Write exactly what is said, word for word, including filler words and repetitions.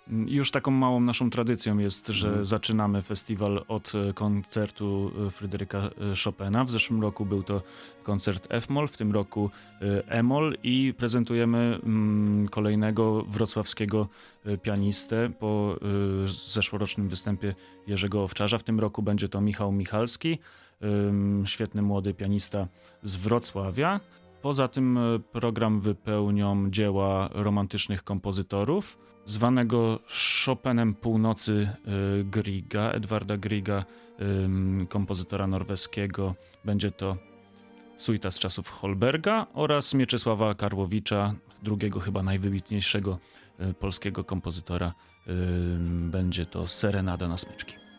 Już taką małą naszą tradycją jest, że Mhm. zaczynamy festiwal od koncertu Fryderyka Chopina. W zeszłym roku był to koncert F-moll, w tym roku E-moll i prezentujemy kolejnego wrocławskiego pianistę po zeszłorocznym występie Jerzego Owczarza. W tym roku będzie to Michał Michalski, świetny młody pianista z Wrocławia. Poza tym program wypełnią dzieła romantycznych kompozytorów, zwanego Chopinem Północy Grieга, Edwarda Grieга, kompozytora norweskiego. Będzie to suita z czasów Holberga oraz Mieczysława Karłowicza, drugiego chyba najwybitniejszego polskiego kompozytora. Będzie to Serenada na smyczki.